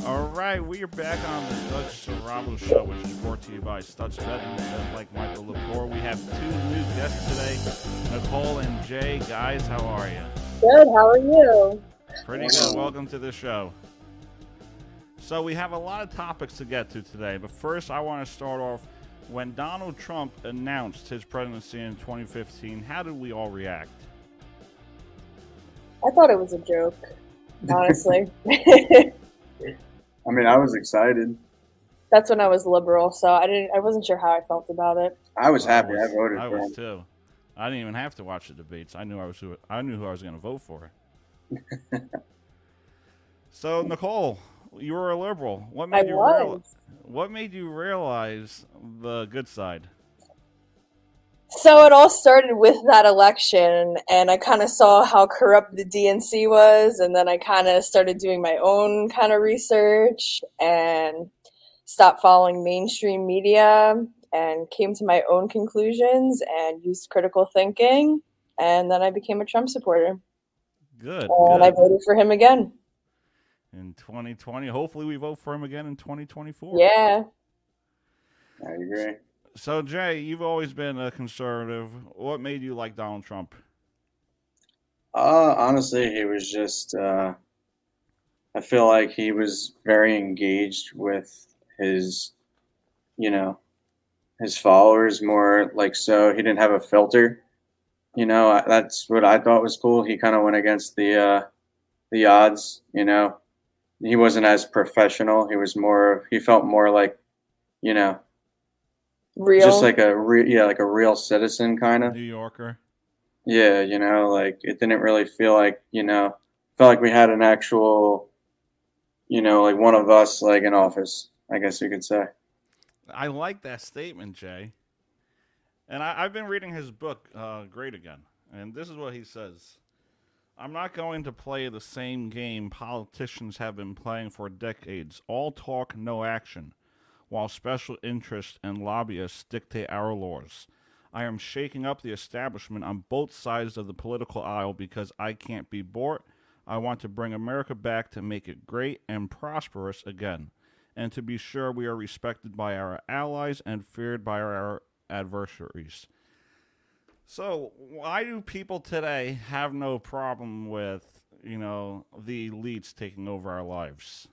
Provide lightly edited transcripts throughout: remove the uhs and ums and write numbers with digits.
All right, we are back on the Doug Serrano Show, which is brought to you by Stutz Betting and like Michael Lepore. We have two new guests today, Nicole and Jay. Guys, how are you? Good. How are you? Pretty good. Welcome to the show. So we have a lot of topics to get to today, but first I want to start off when Donald Trump announced his presidency in 2015. How did we all react? I thought it was a joke, honestly. I mean, I was excited. That's when I was liberal, so I wasn't sure how I felt about it. I was happy. I voted I for was him. too. I didn't even have to watch the debates. I knew who I was going to vote for. So Nicole, you were a liberal. What made What made you realize the good side? So it all started with that election, and I kind of saw how corrupt the DNC was, and then I kind of started doing my own kind of research and stopped following mainstream media and came to my own conclusions and used critical thinking, and then I became a Trump supporter. Good. And I voted for him again. In 2020. Hopefully we vote for him again in 2024. Yeah. I agree. So, Jay, you've always been a conservative. What made you like Donald Trump? Honestly, he was just, I feel like he was very engaged with his, his followers more like so. He didn't have a filter. That's what I thought was cool. He kind of went against the odds, He wasn't as professional. He felt more like, Real. just like a real citizen kind of New Yorker. Yeah, like it didn't really feel like, felt like we had an actual, like one of us like in office, I guess you could say. I like that statement, Jay. And I've been reading his book, Great Again. And this is what he says. I'm not going to play the same game politicians have been playing for decades. All talk, no action. While special interests and lobbyists dictate our laws. I am shaking up the establishment on both sides of the political aisle because I can't be bought. I want to bring America back to make it great and prosperous again, and to be sure we are respected by our allies and feared by our adversaries. So, why do people today have no problem with, the elites taking over our lives?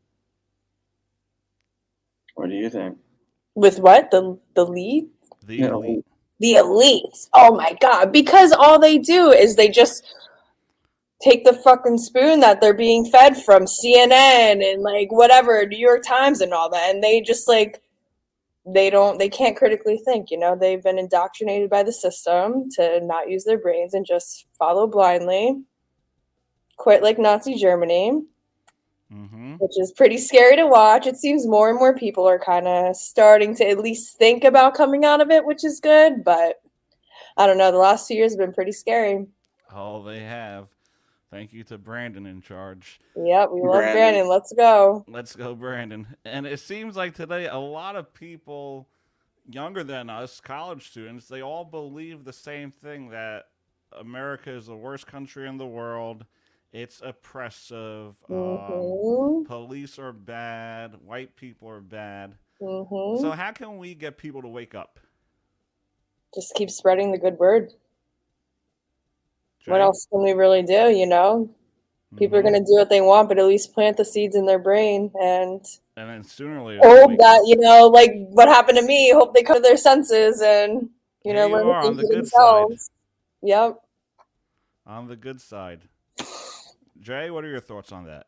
What do you think? With what? The lead? The elite. The elites. Oh my god. Because all they do is they just take the fucking spoon that they're being fed from CNN and like whatever, New York Times and all that. And they just like they can't critically think, They've been indoctrinated by the system to not use their brains and just follow blindly. Quite like Nazi Germany. Mm-hmm. Which is pretty scary to watch. It seems more and more people are kind of starting to at least think about coming out of it, which is good. But I don't know. The last 2 years have been pretty scary. Oh, they have. Thank you to Brandon in charge. Yep, we love Brandon. Let's go. Let's go, Brandon. And it seems like today a lot of people younger than us, college students, they all believe the same thing, that America is the worst country in the world. It's oppressive. Police are bad. White people are bad. So how can we get people to wake up? Just keep spreading the good word. Jay? What else can we really do, People are going to do what they want, but at least plant the seeds in their brain and then sooner or later hope that, like what happened to me, hope they come to their senses and, learn to think for themselves. Yep. On the good side. Jay, what are your thoughts on that?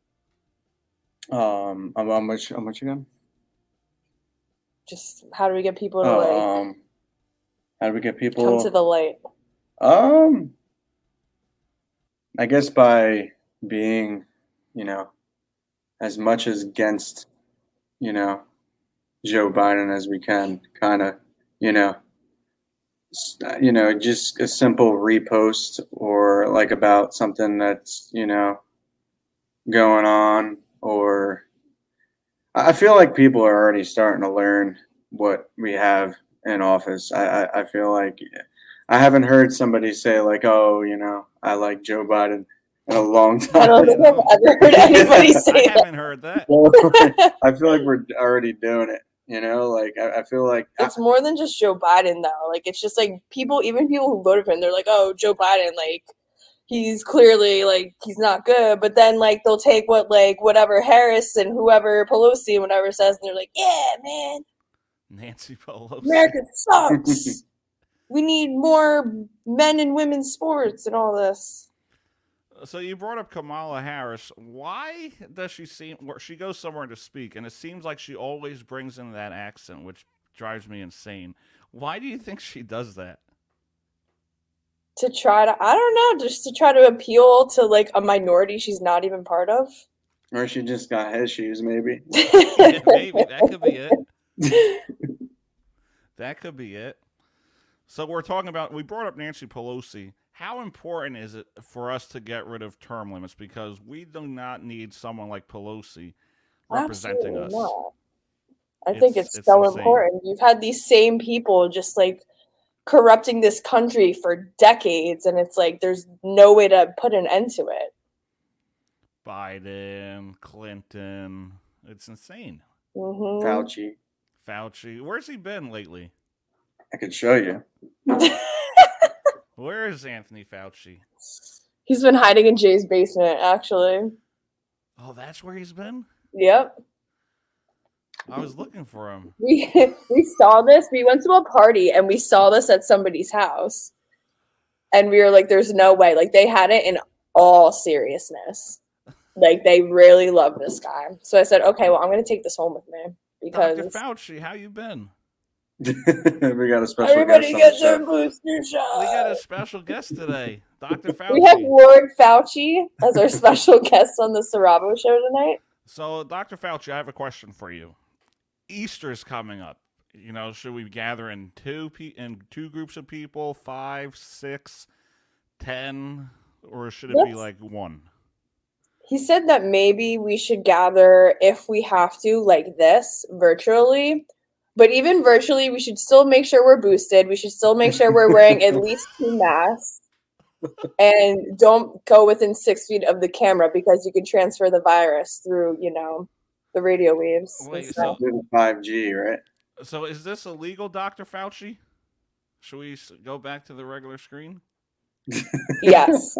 How much again? Just how do we get people to how do we get people come to the light? I guess by being, as much as against, Joe Biden as we can, kind of, just a simple repost or like about something that's, going on, or I feel like people are already starting to learn what we have in office. I feel like I haven't heard somebody say like, oh, I like Joe Biden. in a long I time. don't think I've ever heard anybody say I that. haven't heard that. I feel like we're already doing it. You know, like I feel like It's more than just Joe Biden, though. Like, it's just like even people who voted for him, they're like, oh, Joe Biden, like, he's clearly, like, he's not good. But then, like, they'll take whatever Harris and whoever Pelosi and whatever says, and they're like, yeah, man, Nancy Pelosi. America sucks. We need more men and women's sports and all this. So you brought up Kamala Harris. Why does she goes somewhere to speak, and it seems like she always brings in that accent, which drives me insane. Why do you think she does that? To try to, I don't know, just to try to appeal to, like, a minority she's not even part of. or she just got head shoes, maybe. Yeah, maybe that could be it. That could be it. So we brought up Nancy Pelosi. How important is it for us to get rid of term limits? Because we do not need someone like Pelosi representing Absolutely us. not. I think it's It's so insane. important. You've had these same people just, like, corrupting this country for decades, and it's like there's no way to put an end to it. Biden, Clinton. It's insane. Mm-hmm. Fauci. Where's he been lately? I could show you. Where is Anthony Fauci? He's been hiding in Jay's basement, actually. Oh, that's where he's been? Yep. I was looking for him. We saw this. We went to a party and we saw this at somebody's house. And we were like, there's no way. Like, they had it in all seriousness. Like, they really love this guy. So I said, okay, well, I'm going to take this home with me. Because Dr. Fauci, how you been? We got a special everybody guest gets on their the show. booster shot. We got a special guest today, Dr. Fauci. We have Lord Fauci as our special guest on the Sarabo show tonight. So, Dr. Fauci, I have a question for you. Easter's coming up. You know, should we gather in two groups of people, 5, 6, 10, or should it be like one? He said that maybe we should gather, if we have to, like this, virtually. But even virtually, we should still make sure we're boosted. We should still make sure we're wearing at least 2 masks. And don't go within 6 feet of the camera because you can transfer the virus through, the radio waves. Wait, so, 5G, right? So is this illegal, Dr. Fauci? Should we go back to the regular screen? yes.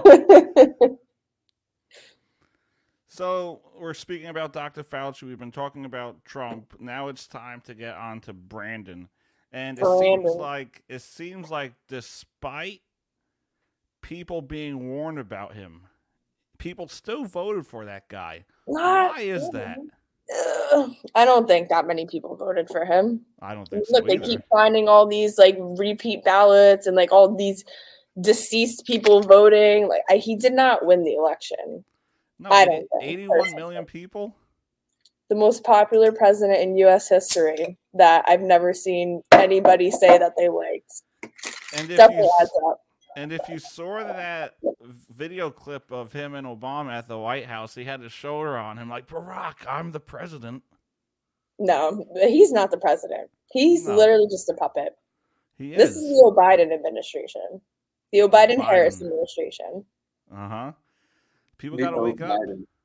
So we're speaking about Dr. Fauci. We've been talking about Trump. Now it's time to get on to Brandon. And it seems like despite people being warned about him, people still voted for that guy. Why is that? I don't think that many people voted for him. I don't think so Look, either. they keep finding all these like repeat ballots and like all these deceased people voting. Like he did not win the election. No, I don't think, 81 personally. million people? The most popular president in U.S. history that I've never seen anybody say that they liked. And Definitely adds up. And if you saw that video clip of him and Obama at the White House, he had his shoulder on him like, Barack, I'm the president. No, he's not the president. He's literally just a puppet. He is. This is the Biden administration. The Biden-Harris administration. Uh-huh. People got to wake up.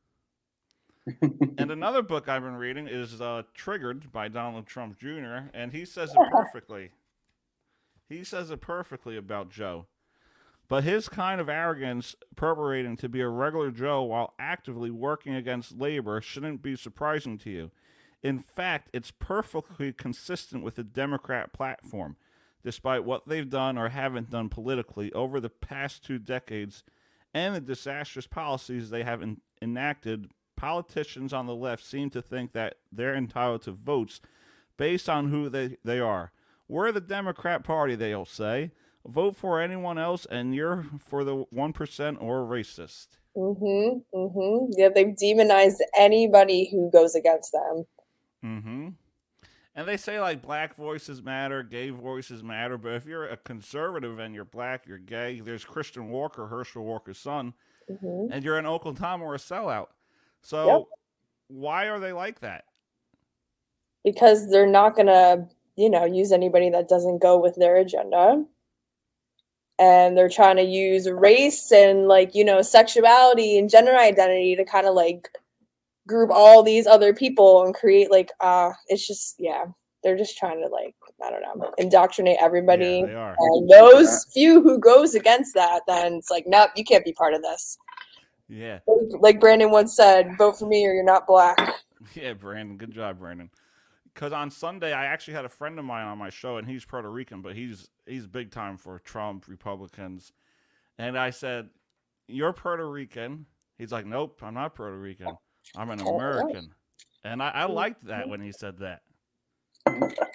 And another book I've been reading is Triggered by Donald Trump Jr., and he says it perfectly. He says it perfectly about Joe. But his kind of arrogance, perpetrating to be a regular Joe while actively working against labor, shouldn't be surprising to you. In fact, it's perfectly consistent with the Democrat platform, despite what they've done or haven't done politically over the past 2 decades and the disastrous policies they have enacted. Politicians on the left seem to think that they're entitled to votes based on who they are. We're the Democrat Party, they'll say. Vote for anyone else, and you're for the 1% or racist. Yeah, they've demonized anybody who goes against them. And they say, like, black voices matter, gay voices matter, but if you're a conservative and you're black, you're gay, there's Christian Walker, Herschel Walker's son, and you're an Uncle Tom or a sellout. So why are they like that? Because they're not going to, use anybody that doesn't go with their agenda. and they're trying to use race and like, you know, sexuality and gender identity to kind of like group all these other people and create like it's just, yeah, they're just trying to like, I don't know, indoctrinate everybody. Yeah, they are. And those few who goes against that, then it's like, nope, you can't be part of this. Yeah. Like Brandon once said, vote for me or you're not black. Yeah, Brandon. Good job, Brandon. Because on Sunday, I actually had a friend of mine on my show, and he's Puerto Rican, but he's big time for Trump, Republicans. And I said, "You're Puerto Rican." He's like, "Nope, I'm not Puerto Rican. I'm an American." And I liked that when he said that. I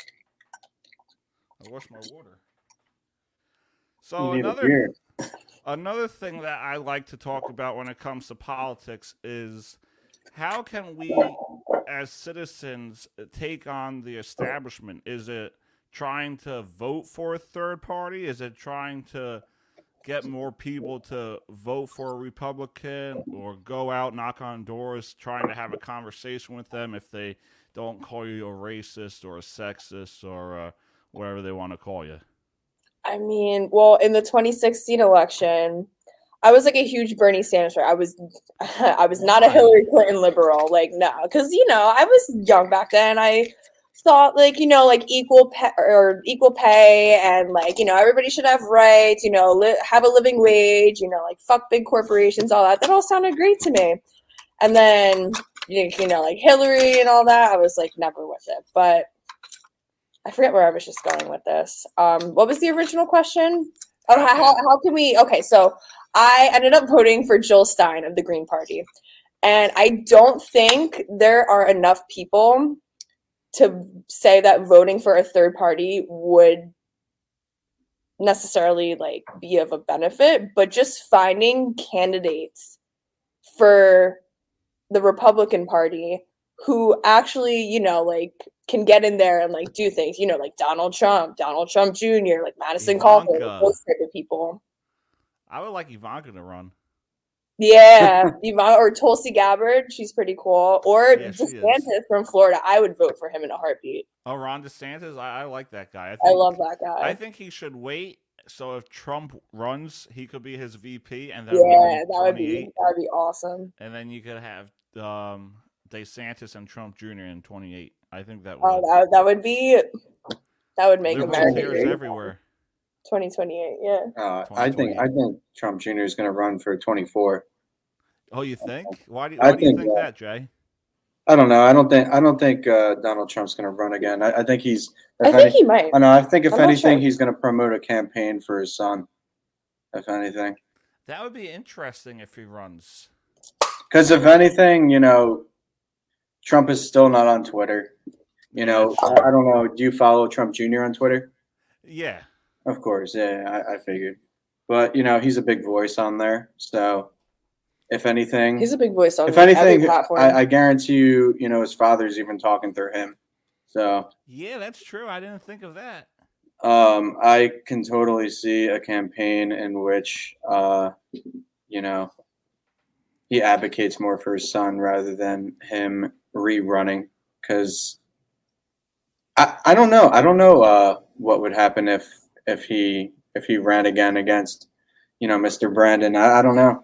wash my water. So another thing that I like to talk about when it comes to politics is how can we, as citizens, take on the establishment? Is it trying to vote for a third party? Is it trying to get more people to vote for a Republican or go out, knock on doors, trying to have a conversation with them if they don't call you a racist or a sexist or whatever they want to call you? I mean, well, in the 2016 election, I was like a huge Bernie Sanders fan. I was not a Hillary Clinton liberal. Like, no, because, you know, I was young back then. I thought like, you know, like equal pay and like, you know, everybody should have rights, you know, have a living wage, you know, like fuck big corporations, all that. That all sounded great to me. And then, you know, like Hillary and all that, I was like never with it. But I forget where I was just going with this. What was the original question? Oh, how can we? Okay, so I ended up voting for Jill Stein of the Green Party. And I don't think there are enough people to say that voting for a third party would necessarily like be of a benefit, but just finding candidates for the Republican Party who actually, you know, like can get in there and like do things, you know, like Donald Trump Jr., like Madison Cawthorn, those type of people. I would like Ivanka to run. Yeah, Ivanka or Tulsi Gabbard, she's pretty cool. Or DeSantis from Florida, I would vote for him in a heartbeat. Oh, Ron DeSantis, I like that guy. I love that guy. I think he should wait. So if Trump runs, he could be his VP, and then that would be awesome. And then you could have DeSantis and Trump Jr. in 28. I think that would. Oh, that would make America great. Everywhere. 2028, yeah. I think Trump Jr. is going to run for 24. Oh, you think? Why do you think that, Jay? I don't know. I don't think Donald Trump's going to run again. I think he's. I think he might. I know. I think if anything, he's going to promote a campaign for his son. If anything, that would be interesting if he runs. Because if anything, you know, Trump is still not on Twitter. You know, I don't know. Do you follow Trump Jr. on Twitter? Yeah. Of course, yeah, I figured. But, you know, he's a big voice on there. So, if anything... He's a big voice on every platform. I guarantee you, you know, his father's even talking through him. So... Yeah, that's true. I didn't think of that. I can totally see a campaign in which, you know, he advocates more for his son rather than him rerunning. Because I don't know. I don't know what would happen if he ran again against, you know, Mr. Brandon. I don't know.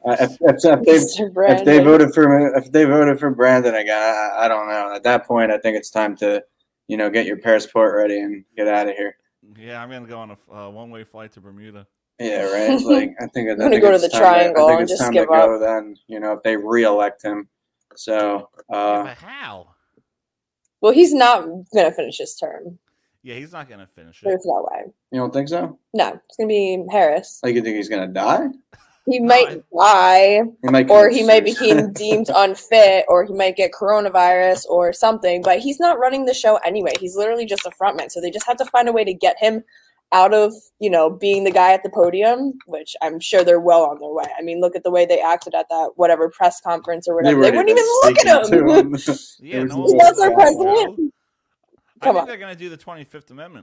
If they voted for Brandon again, I don't know. At that point, I think it's time to, you know, get your passport ready and get out of here. Yeah, I'm gonna go on a one-way flight to Bermuda. Yeah, right. Like I think I'm gonna go to the Triangle and just give up. Then, you know, if they reelect him. So. But how? Well, he's not gonna finish his term. Yeah, he's not going to finish it. There's no way. You don't think so? No, it's going to be Harris. Like, you think he's going to die? He might die, he might become deemed unfit, or he might get coronavirus or something, but he's not running the show anyway. He's literally just a frontman, so they just have to find a way to get him out of, you know, being the guy at the podium, which I'm sure they're well on their way. I mean, look at the way they acted at that whatever press conference or whatever. They wouldn't even look at him. Yeah, no he was our president. I think they're going to do the 25th Amendment.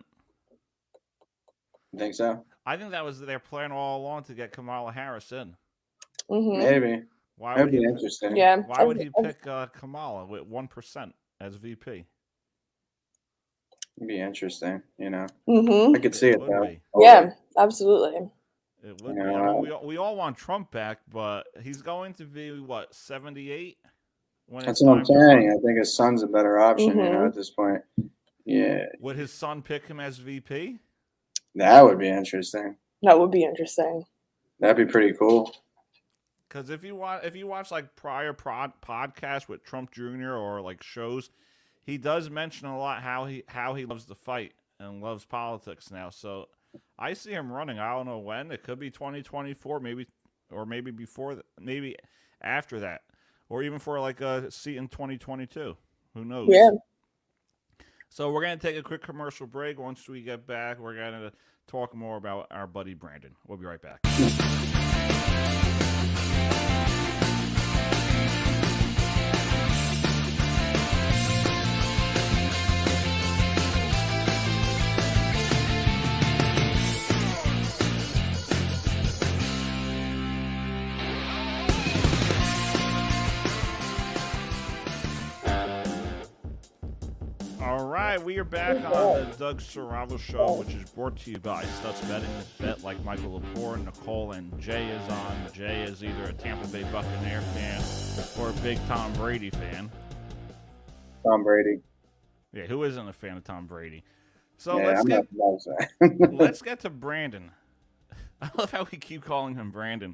You think so? I think that was their plan all along to get Kamala Harris in. Mm-hmm. Maybe. That'd be interesting. Yeah. Why would he pick Kamala with 1% as VP? It'd be interesting, you know. Mm-hmm. I could see it, though. Yeah, absolutely. It would You be. I know, mean, we all want Trump back, but he's going to be what, 78 when it's that's what I'm time to run? saying. I think his son's a better option. You know, Mhm. at this point. Yeah, Would his son pick him as VP? that would be interesting. That would be interesting. That'd be pretty cool. Because if you watch like prior podcasts with Trump Jr. or like shows, he does mention a lot how he loves to fight and loves politics now. So I see him running. I don't know when. It could be 2024, maybe, or maybe before, maybe after that, or even for like a seat in 2022. Who knows? Yeah. So we're gonna take a quick commercial break. Once we get back, we're gonna talk more about our buddy Brandon. We'll be right back. All right, we are back on the Doug Serravo Show, which is brought to you by Stutz Betting. Bet like Michael Lepore, Nicole, and Jay is on. Jay is either a Tampa Bay Buccaneer fan or a big Tom Brady fan. Tom Brady. Yeah, who isn't a fan of Tom Brady? So Yeah, let's get to Brandon. I love how we keep calling him Brandon.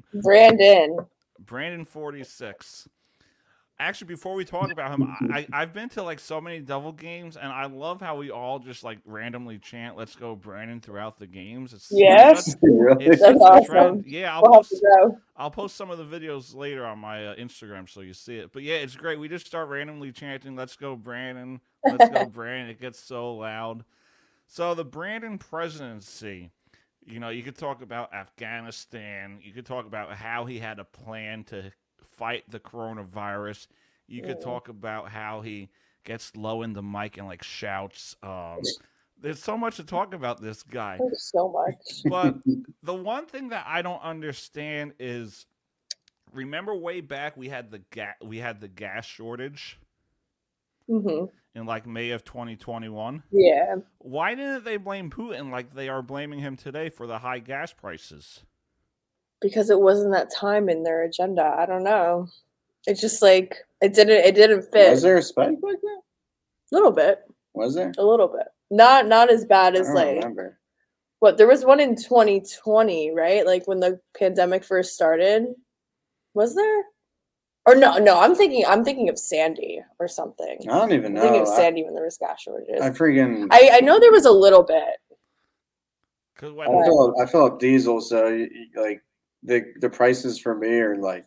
Brandon 46. Actually, before we talk about him, I've been to like so many Devil games, and I love how we all just like randomly chant "Let's go, Brandon" throughout the games. It's Yes. Really? it's That's such a awesome. trend. Yeah, We'll have to go. I'll post some of the videos later on my Instagram so you see it. But yeah, it's great. We just start randomly chanting "Let's go, Brandon! Let's go, Brandon!" It gets so loud. So the Brandon presidency. You know, you could talk about Afghanistan. You could talk about how he had a plan to fight the coronavirus. You could talk about how he gets low in the mic and like shouts. There's so much to talk about this guy. There's so much. But the one thing that I don't understand is, remember way back we had the gas shortage Hmm. in like May of 2021. Yeah. Why didn't they blame Putin like they are blaming him today for the high gas prices? Because it wasn't that time in their agenda. I don't know. It's just like it didn't fit. Was there a spike like that? A little bit. Was there? A little bit. Not as bad I as don't like remember. what there was one in 2020, right? Like when the pandemic first started. Was there? Or no, I'm thinking of Sandy or something. I don't even I'm thinking know. of Sandy when there was gas shortages. I freaking. I know there was a little bit. Because I fill up diesel, so like the prices for me are like,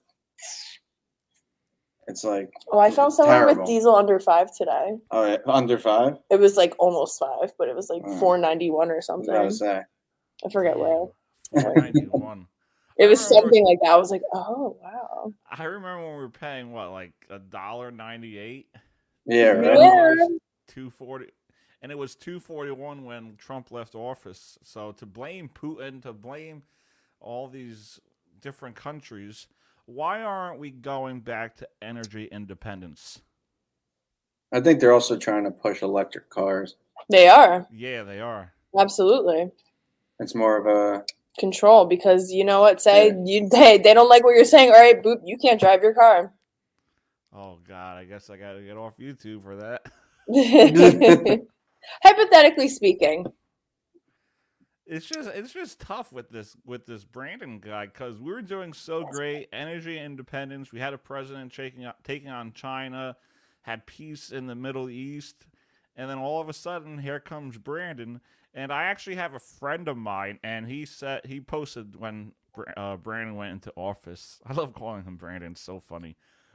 it's like. Oh, I found someone terrible. with diesel under 5 today. Oh, yeah, under 5. It was like almost 5, but it was like Mm. 491 or I was something. about to say. I forget where. 491. It was I remember- something like that. I was like, oh wow. I remember when we were paying what, like $1.98, Yeah, right. Yeah. $2.40, and it was $2.41 when Trump left office. So to blame Putin, to blame all these different countries, why aren't we going back to energy independence? I think they're also trying to push electric cars. They are. Yeah, they are. Absolutely. It's more of a. Control, because you know what, say they don't like what you're saying. All right, boop, you can't drive your car. Oh God, I guess I got to get off YouTube for that. Hypothetically speaking. It's just tough with this Brandon guy, because we were doing so great, energy independence. We had a president taking on China, had peace in the Middle East, and then all of a sudden, here comes Brandon. And I actually have a friend of mine, and he posted when Brandon went into office. I love calling him Brandon; it's so funny.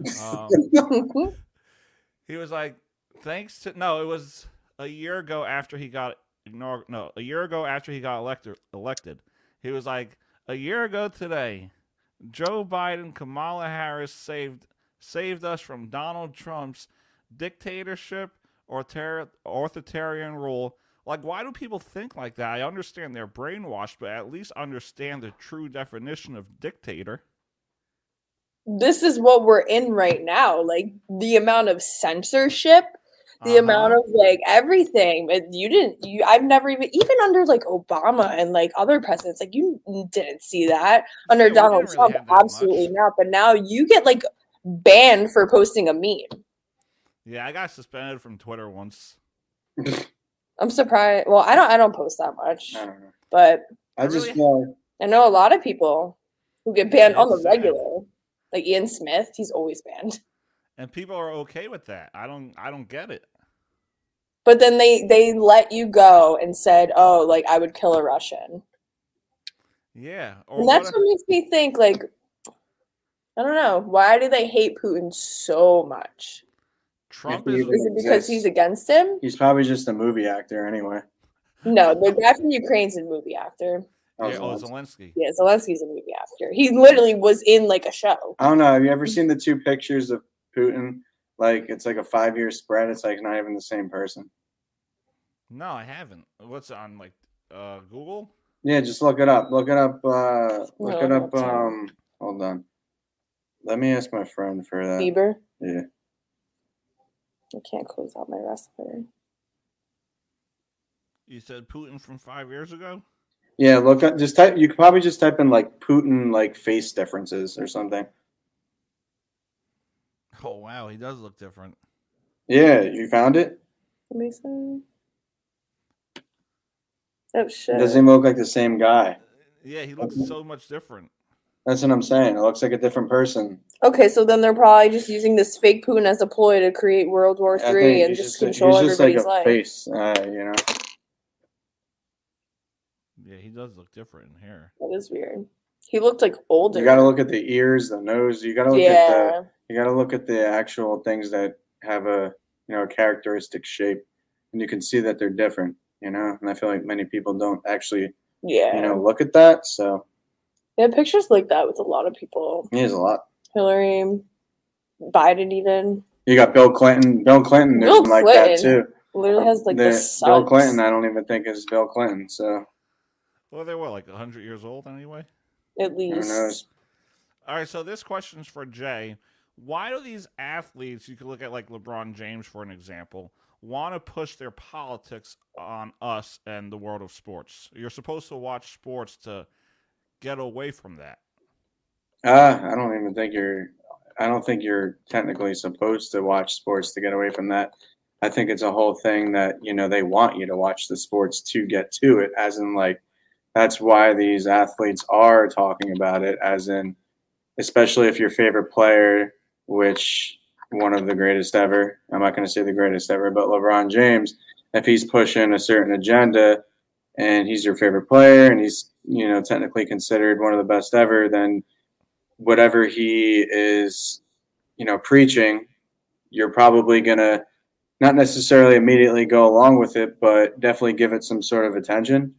He was like, it was a year ago after he got elected. He was like, a year ago today, Joe Biden, Kamala Harris saved us from Donald Trump's dictatorship or authoritarian rule. Like, why do people think like that? I understand they're brainwashed, but at least understand the true definition of dictator. This is what we're in right now. Like the amount of censorship The amount of like everything. I've never even under like Obama and like other presidents, like you didn't see that. Under we Donald didn't really Trump, have that absolutely much. not. But now you get like banned for posting a meme. Yeah, I got suspended from Twitter once. I'm surprised. Well, I don't post that much, I don't know. but I just know. I know a lot of people who get banned on the it's sad. regular. Like Ian Smith, he's always banned. And people are okay with that. I don't get it. But then they let you go and said, "Oh, like I would kill a Russian." Yeah. And that's what makes me think, like, I don't know, why do they hate Putin so much? Trump If he is. even Is it because he's exists. against him? He's probably just a movie actor anyway. No, the guy from Ukraine's a movie actor. Yeah, Zelensky. Zelensky. Yeah, Zelensky's a movie actor. He literally was in like a show. I don't know. Have you ever seen the two pictures of Putin? Like it's like a 5-year spread. It's like not even the same person. No, I haven't. What's it on like Google? Yeah, just look it up. Look it up. Look No, it up. that's not. Hold on. Let me ask my friend for that. Bieber. Yeah. I can't close out my wrestler. You said Putin from 5 years ago? Yeah, look up. Just type. You could probably just type in like Putin like face differences or something. Oh wow, he does look different. Yeah, you found it. Let me see. Oh shit. Doesn't even look like the same guy. Yeah, he looks so much different. That's what I'm saying. It looks like a different person. Okay, so then they're probably just using this fake Putin as a ploy to create World War I III think and he's just he's control just like everybody's a life. face, you know. Yeah, he does look different in here. That is weird. He looked like older. You got to look at the ears, the nose. You got to look at the. You got to look at the actual things that have a a characteristic shape, and you can see that they're different. And I feel like many people don't actually look at that. So yeah, pictures like that with a lot of people. there's a lot. Hillary, Biden, even. You got Bill Clinton. Bill Clinton, there's Bill like that too. Literally has like the sons. Bill Clinton, I don't even think is Bill Clinton. So. Well, they were like 100 years old anyway. At least. Who knows? All right, so this question's for Jay. Why do these athletes, you could look at like LeBron James for an example, want to push their politics on us and the world of sports? You're supposed to watch sports to get away from that. I don't think you're technically supposed to watch sports to get away from that. I think it's a whole thing that, they want you to watch the sports to get to it, as in like, that's why these athletes are talking about it, as in, especially if your favorite player, which one of the greatest ever, I'm not going to say the greatest ever, but LeBron James, if he's pushing a certain agenda and he's your favorite player and he's, technically considered one of the best ever, then whatever he is, preaching, you're probably going to not necessarily immediately go along with it, but definitely give it some sort of attention.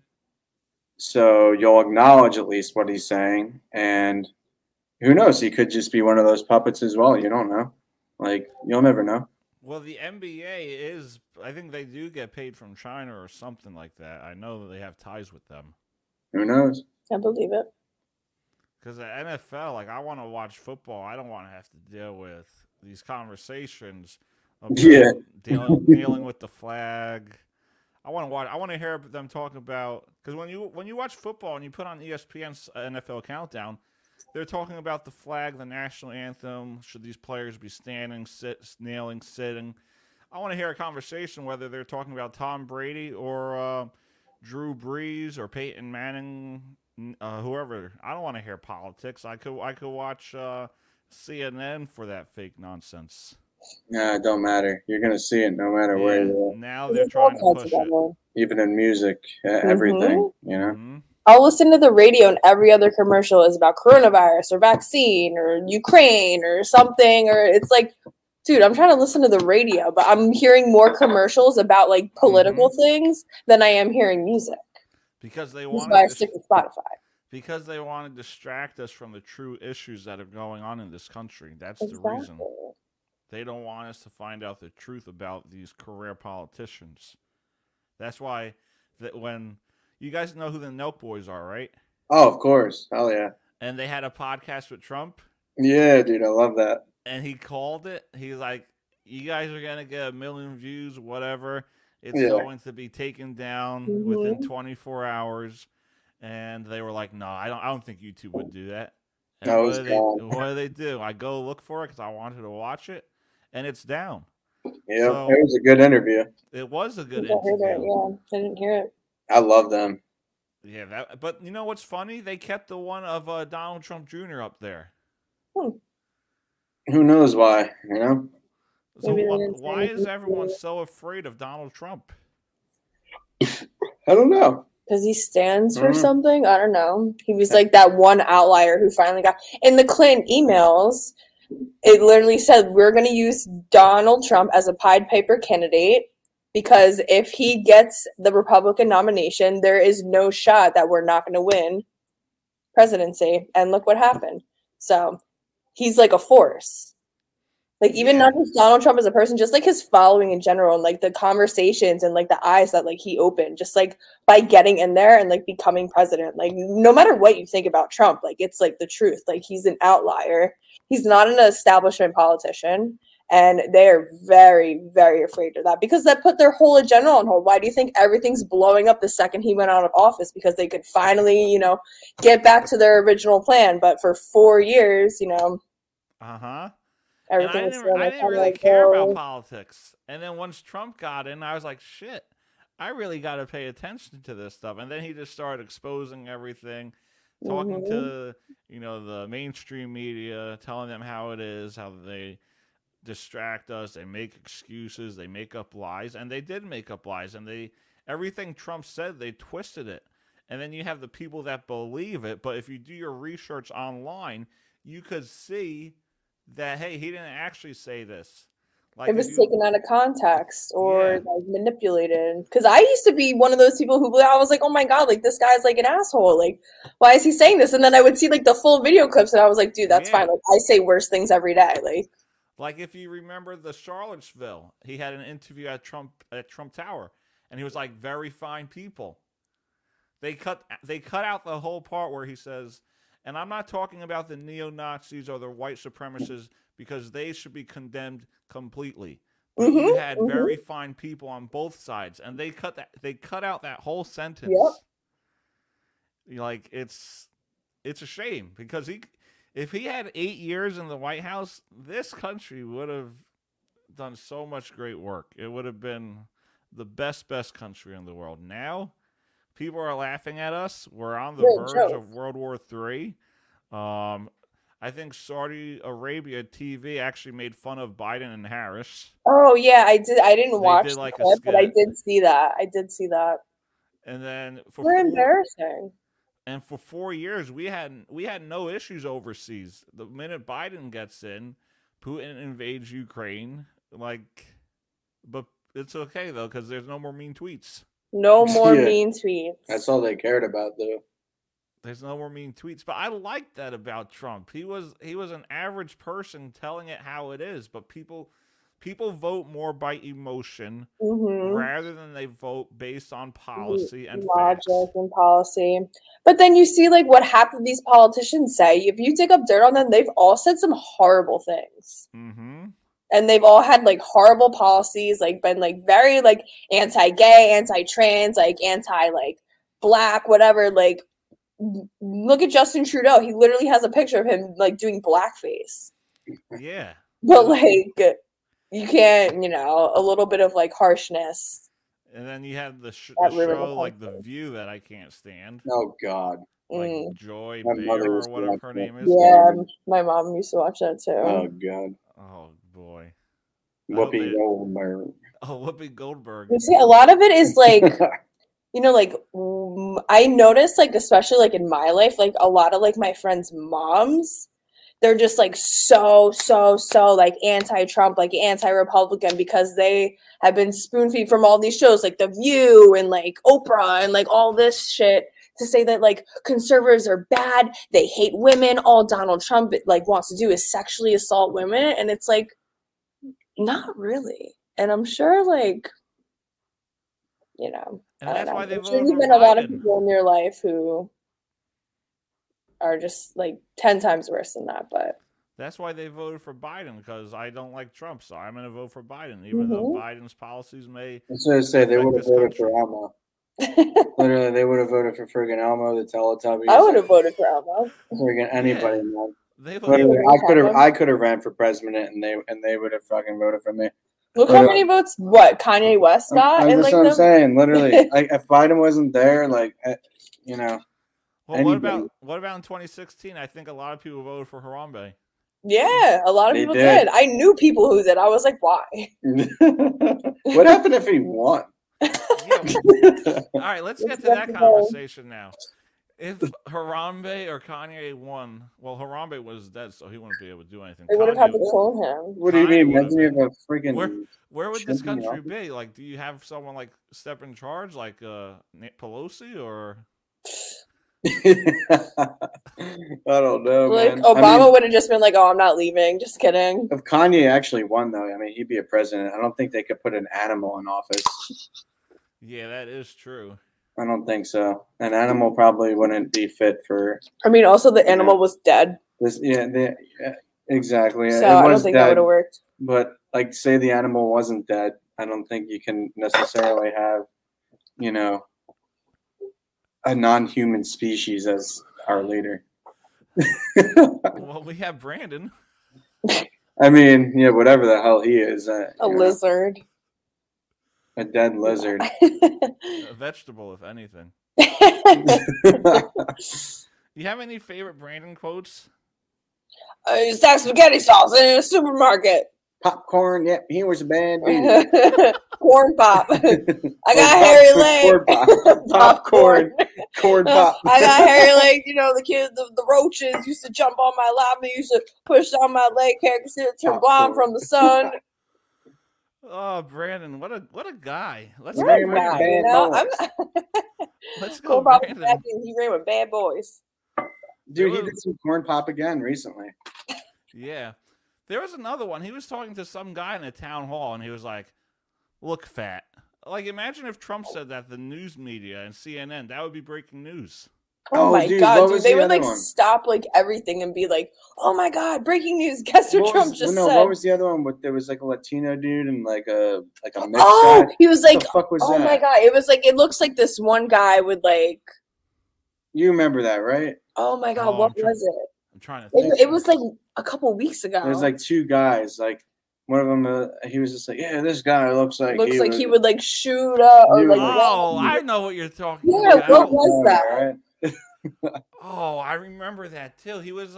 So you'll acknowledge at least what he's saying, and who knows? He could just be one of those puppets as well. You don't know. Like, you'll never know. Well, the NBA is, I think they do get paid from China or something like that. I know that they have ties with them. Who knows? I believe it. Because the NFL, like, I want to watch football. I don't want to have to deal with these conversations of dealing with the flag. I want to hear them talk about, because when you watch football and you put on ESPN's NFL Countdown, they're talking about the flag, the national anthem. Should these players be standing, kneeling, sitting? I want to hear a conversation whether they're talking about Tom Brady or Drew Brees or Peyton Manning, whoever. I don't want to hear politics. I could watch CNN for that fake nonsense. Nah, it don't matter. You're gonna see it no matter where you are. Now they're trying to push it. Even in music, everything. Mm-hmm. I'll listen to the radio and every other commercial is about coronavirus or vaccine or Ukraine or something. Or it's like, dude, I'm trying to listen to the radio, but I'm hearing more commercials about like political things than I am hearing music. Because they want to stick with Spotify. Because they want to distract us from the true issues that are going on in this country. That's the reason. They don't want us to find out the truth about these career politicians. That's why when you guys know who the Nelk Boys are, right? Oh, of course. Hell yeah. And they had a podcast with Trump. Yeah, dude, I love that. And he called it. He's like, you guys are gonna get 1 million views, whatever. It's Yeah. going to be taken down within Mhm. 24 hours. And they were like, no, I don't think YouTube would do that. And No, what it's do gone. what do they do? I go look for it because I wanted to watch it, and it's down. Yeah, So it was a good interview. it was a I good think I heard it. interview. Yeah, I didn't hear it. I love them. Yeah, that. But you know what's funny? They kept the one of Donald Trump Jr. up there. Who knows why? You know. So Maybe they didn't say why is anything. everyone so afraid of Donald Trump? I don't know. Because he stands for Mhm. something. I don't know. He was like that one outlier who finally got in the Clinton emails. It literally said we're going to use Donald Trump as a Pied Piper candidate because if he gets the Republican nomination, there is no shot that we're not going to win presidency. And look what happened. So he's like a force. Like even Yeah. not just Donald Trump as a person, just like his following in general, and like the conversations and like the eyes that like he opened, just like by getting in there and like becoming president. Like no matter what you think about Trump, like it's like the truth. Like he's an outlier. He's not an establishment politician, and they are very, very afraid of that because that put their whole agenda on hold. Why do you think everything's blowing up the second he went out of office? Because they could finally, get back to their original plan. But for 4 years, Uh-huh. And everything was I didn't really like, care about "Oh." politics. And then once Trump got in, I was like, shit, I really got to pay attention to this stuff. And then he just started exposing everything, talking Mhm. to, the mainstream media, telling them how it is, how they distract us, they make excuses, they make up lies, and they did make up lies, and everything Trump said, they twisted it. And then you have the people that believe it, but if you do your research online, you could see that hey, he didn't actually say this. Like It was if you, taken out of context or yeah, like manipulated. Because I used to be one of those people who I was like, oh my god, like this guy's like an asshole. Like, why is he saying this? And then I would see like the full video clips, and I was like, dude, that's yeah. fine. Like I say worse things every day. Like if you remember the Charlottesville, he had an interview at Trump Tower, and he was like, very fine people. They cut out the whole part where he says, and I'm not talking about the neo Nazis or the white supremacists because they should be condemned completely. But you had very fine people on both sides, and they cut out that whole sentence. Yep. Like it's a shame because if he had 8 years in the White House, this country would have done so much great work. It would have been the best country in the world. Now, people are laughing at us. We're on the verge of World War III. I think Saudi Arabia TV actually made fun of Biden and Harris. Oh yeah, I did. I didn't watch did, like, the a clip, but I skit. did see that. I did see that. And then We're embarrassing. And for 4 years, we had no issues overseas. The minute Biden gets in, Putin invades Ukraine. But it's okay though because there's no more mean tweets. No more Yeah. mean tweets. That's all they cared about, though. There's no more mean tweets. But I like that about Trump. He was an average person telling it how it is. But people vote more by emotion rather than they vote based on policy and logic facts. and policy. But then you see like what half of these politicians say. If you dig up dirt on them, they've all said some horrible things. Mm-hmm. And they've all had like horrible policies, like been like very like anti-gay, anti-trans, like anti like black, whatever. Like look at Justin Trudeau. He literally has a picture of him like doing blackface. Yeah. But like you can't, a little bit of like harshness. And then you have the show like The View that I can't stand. Oh God. Like Joy My mother Behar or used to whatever watch her that. name is. Yeah, my mom used to watch that too. Oh God. Oh boy. Whoopi Goldberg. Oh, Whoopi Goldberg. You see, a lot of it is like, like I noticed, like especially like in my life, like a lot of like my friends' moms, they're just like so like anti-Trump, like anti-Republican because they have been spoon-feed from all these shows like The View and like Oprah and like all this shit to say that like conservatives are bad, they hate women, all Donald Trump like wants to do is sexually assault women, and it's like not really. And I'm sure like and I that's don't know. why they I'm sure voted you've for met a lot of Biden. people in your life who are just like 10 times worse than that, but That's why they voted for Biden, because I don't like Trump, so I'm going to vote for Biden, even though Biden's policies may. I was going to say they affect would have this voted country. for Elmo. Literally, they would have voted for friggin' Elmo the Teletubbies. I would have voted for Elmo. Friggin' anybody, Yeah. man. They Literally, voted. I could have ran for president, and they would have fucking voted for me. Look how many votes what Kanye West got. That's what I'm saying. Literally, like if Biden wasn't there, like you know. Well, anybody. what about in 2016? I think a lot of people voted for Harambe. Yeah, a lot of people did. I knew people who did. I was like, why? What happened if he won? Yeah. All right, let's get to that conversation now. If Harambe or Kanye won, well, Harambe was dead, so he wouldn't be able to do anything. They would have had to clone him. What do you mean? Imagine you have a freaking. Where would this country be? Like, do you have someone like step in charge, like Pelosi, or? I don't know. Like man. Obama would have just been like, "Oh, I'm not leaving." Just kidding. If Kanye actually won, though, I mean, he'd be a president. I don't think they could put an animal in office. Yeah, that is true. I don't think so. An animal probably wouldn't be fit for. I mean, also the animal was dead. Exactly. So I don't think that would have worked. But like, say the animal wasn't dead, I don't think you can necessarily have, you know, a non-human species as our leader. Well, we have Brandon. I mean, yeah, whatever the hell he is. A lizard. A dead lizard. A vegetable, if anything. Do you have any favorite Brandon quotes? Stack spaghetti sauce in a supermarket. Popcorn, yep, he was a bad dude. Corn pop. I got hairy leg. Popcorn. Corn pop. I got hairy leg. You know, the kids, the roaches used to jump on my lap. They used to push down my leg hair because it turned blonde from the sun. Oh, Brandon, what a guy. Let's go, go, Brandon. You know? Let's go, Brandon. He ran with bad boys. Dude, he did some corn pop again recently. Yeah. There was another one. He was talking to some guy in a town hall, and he was like, "Look, fat." Like, imagine if Trump said that, the news media and CNN, that would be breaking news. Oh my God, dude. They would like stop like everything and be like, "Oh my God, breaking news. Guess what Trump just said." What was the other one? There was like a Latino dude and like a mixed guy. He was like, what the fuck was that? My God. It was like, it looks like this one guy would like. You remember that, right? Oh my God, what was it? I'm trying to think. It was like a couple weeks ago. There was like two guys, like one of them, he was just like, "Yeah, this guy looks like he would like shoot up." Or, like, I know what you're talking about. Yeah, what was that? Right? Oh, I remember that too. He was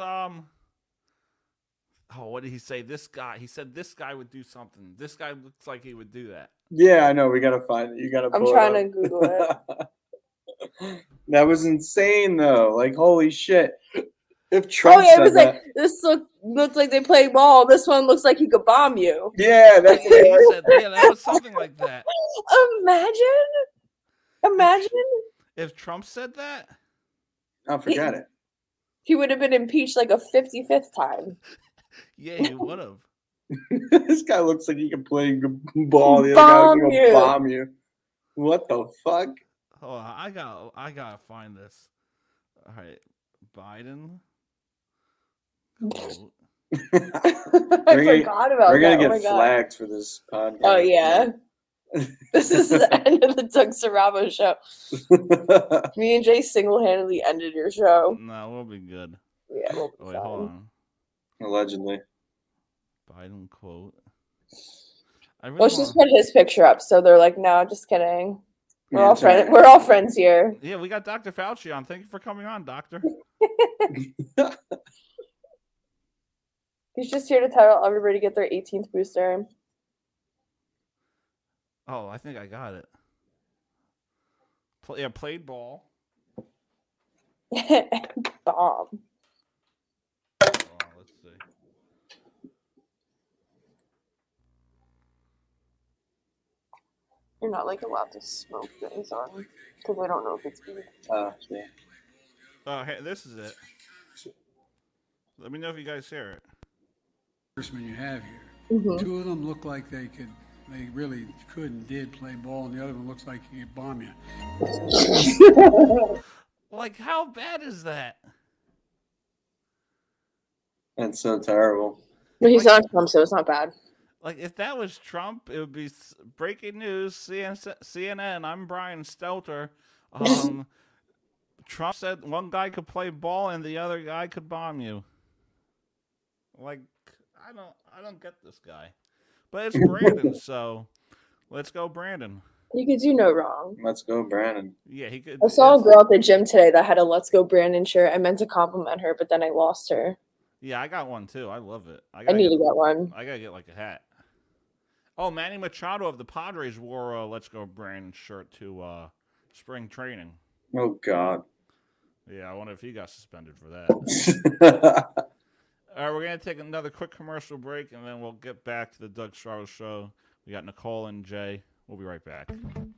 what did he say? He said this guy would do something. This guy looks like he would do that. Yeah, I know. We gotta find it. You gotta. I'm trying to Google it. That was insane, though. Like, holy shit! If Trump it was like, this looks like they play ball. This one looks like he could bomb you. Yeah, that's he said, yeah, that was something like that. Imagine if Trump said that. I'll forget it. He would have been impeached like a 55th time. Yeah, he would have. This guy looks like he can play ball. The other guy's gonna bomb you. What the fuck? Oh, I gotta find this. All right, Biden. I forgot about that. We're gonna get flagged for this podcast. Oh yeah. This is the end of the Doug Sarabo show. Me and Jay single-handedly ended your show. No, we'll be good. Yeah, we'll be Wait, hold on. Allegedly. Biden quote. Let's just put his picture up, so they're like, "No, just kidding. We're all friends. We're all friends here." Yeah, we got Dr. Fauci on. Thank you for coming on, Doctor. He's just here to tell everybody to get their 18th booster. Oh, I think I got it. Played ball. Bomb. Let's see. You're not like allowed to smoke things on because I don't know if it's weed. Yeah. Oh, hey, this is it. Let me know if you guys hear it. You have here. Mm-hmm. Two of them look like they really could and did play ball, and the other one looks like he could bomb you. Like, how bad is that? That's so terrible. No, he's not Trump, so it's not bad. Like, if that was Trump, it would be breaking news. CNN. I'm Brian Stelter. Trump said one guy could play ball and the other guy could bomb you. Like, I don't get this guy. But it's Brandon, so let's go, Brandon. You could do no wrong. Let's go, Brandon. Yeah, he could. I saw a girl at the gym today that had a "Let's Go Brandon" shirt. I meant to compliment her, but then I lost her. Yeah, I got one too. I love it. I need to get one. I gotta get like a hat. Oh, Manny Machado of the Padres wore a "Let's Go Brandon" shirt to spring training. Oh God. Yeah, I wonder if he got suspended for that. All right, we're going to take another quick commercial break, and then we'll get back to the Doug Strauss Show. We got Nicole and Jay. We'll be right back.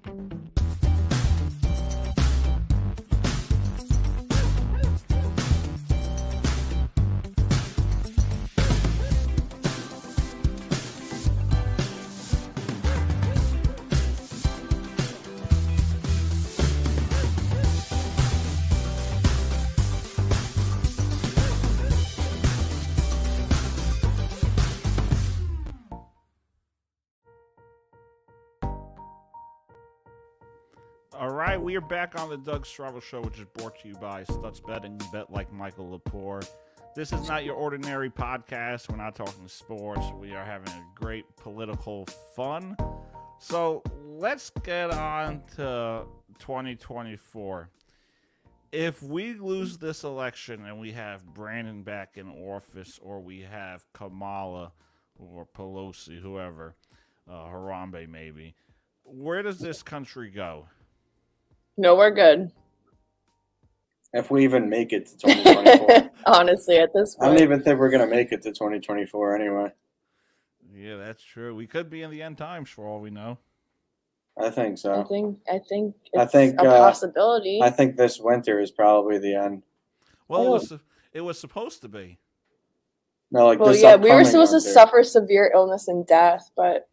All right, we are back on the Doug Strauss Show, which is brought to you by Stutz Betting. Bet like Michael Lepore. This is not your ordinary podcast. We're not talking sports. We are having a great political fun. So let's get on to 2024. If we lose this election and we have Brandon back in office, or we have Kamala or Pelosi, whoever, Harambe maybe, where does this country go? No, we're good. If we even make it to 2024. Honestly, at this point. I don't even think we're going to make it to 2024 anyway. Yeah, that's true. We could be in the end times for all we know. I think so. I think it's a possibility. I think this winter is probably the end. Well, it was supposed to be. No, like well, this yeah, we were supposed winter. to suffer severe illness and death, but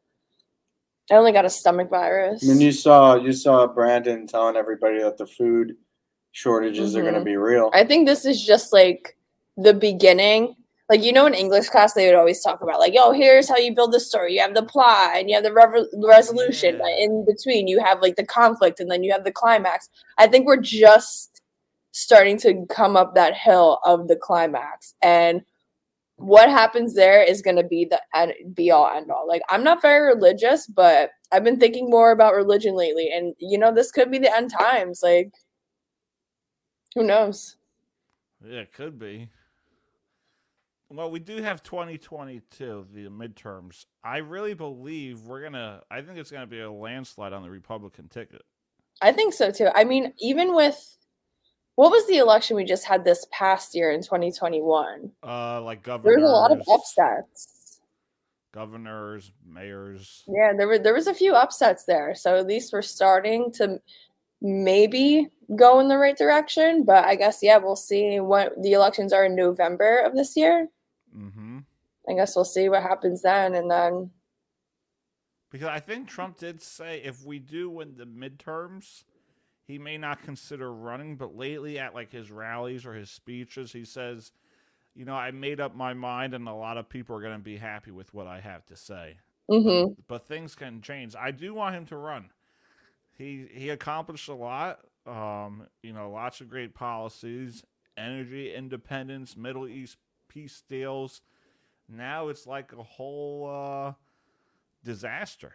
I only got a stomach virus. I mean, you saw Brandon telling everybody that the food shortages are going to be real. I think this is just like the beginning. Like, you know, in English class, they would always talk about like, yo, here's how you build the story. You have the plot and you have the resolution. Yeah. In between, you have like the conflict and then you have the climax. I think we're just starting to come up that hill of the climax. And what happens there is going to be the be all end all. Like, I'm not very religious, but I've been thinking more about religion lately. And, you know, this could be the end times. Like, who knows? Yeah, it could be. Well, we do have 2022, the midterms. I really believe I think it's going to be a landslide on the Republican ticket. I think so, too. I mean, even with, what was the election we just had this past year in 2021? Like governors. There's a lot of upsets. Governors, mayors. Yeah, there was a few upsets there. So at least we're starting to maybe go in the right direction. But I guess, yeah, we'll see what the elections are in November of this year. Mm-hmm. I guess we'll see what happens then. And then. Because I think Trump did say if we do win the midterms, he may not consider running. But lately at like his rallies or his speeches, he says, you know, I made up my mind and a lot of people are going to be happy with what I have to say. Mm-hmm. But things can change. I do want him to run. He accomplished a lot. You know, lots of great policies, energy independence, Middle East peace deals. Now it's like a whole disaster.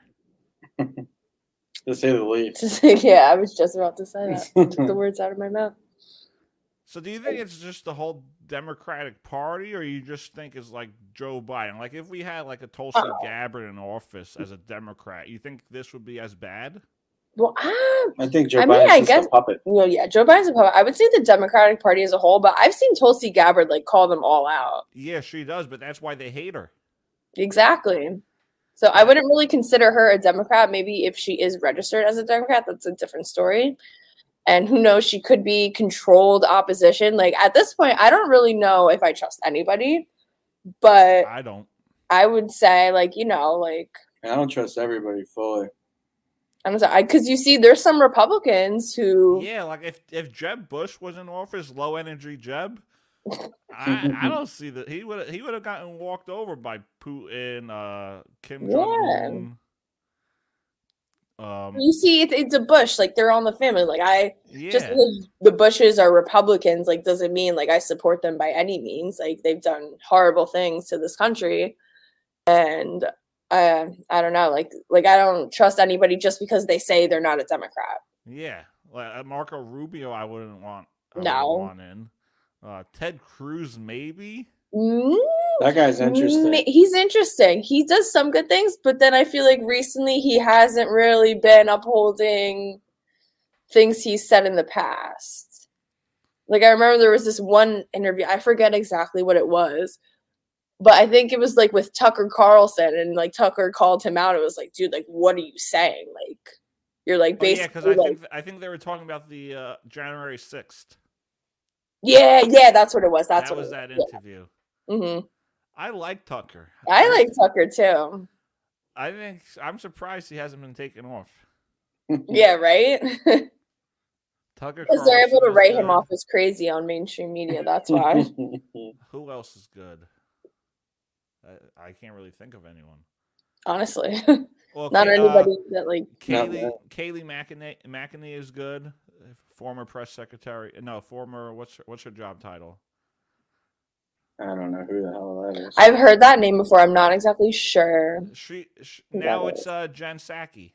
To say the least. Yeah, I was just about to say that. Took the words out of my mouth. So do you think it's just the whole Democratic Party, or you just think it's like Joe Biden? Like if we had like a Tulsi Gabbard in office as a Democrat, you think this would be as bad? Well, I think Joe Biden's just a puppet. Well, yeah, Joe Biden's a puppet. I would say the Democratic Party as a whole, but I've seen Tulsi Gabbard like call them all out. Yeah, she does, but that's why they hate her. Exactly. So I wouldn't really consider her a Democrat. Maybe if she is registered as a Democrat, that's a different story. And who knows, she could be controlled opposition. Like at this point, I don't really know if I trust anybody, but I don't. I would say like, you know, like I don't trust everybody fully. I'm sorry, because you see, there's some Republicans who. Yeah, like if Jeb Bush was in office, low energy Jeb, I don't see that he would have gotten walked over by Putin, Kim Yeah. Jong Un. You see, it's a Bush. Like, they're on the family. Like, just Yeah, because the Bushes are Republicans, like, doesn't mean, like, I support them by any means. Like, they've done horrible things to this country. And I don't know. Like I don't trust anybody just because they say they're not a Democrat. yeah. Like Marco Rubio, I wouldn't want. No. In. Ted Cruz, maybe. That guy's interesting. He's interesting. He does some good things, but then I feel like recently he hasn't really been upholding things he said in the past. Like, I remember there was this one interview, I forget exactly what it was, but I think it was like with Tucker Carlson, and like Tucker called him out. It was like, dude, like, what are you saying? Like, you're like basically. Yeah, because I think they were talking about the January 6th. Yeah, that's what it was. That was that interview. Yeah. Mm-hmm. I like Tucker. I like Tucker too. I'm surprised he hasn't been taken off. Yeah, right. Tucker, because they're able to write him off as crazy on mainstream media. That's why. Who else is good? I can't really think of anyone. Honestly, well, not anybody that like. Kayleigh McEnany is good. Former press secretary. No, former. What's her job title? I don't know who the hell that is. I've heard that name before. I'm not sure. She now it's Jen Psaki.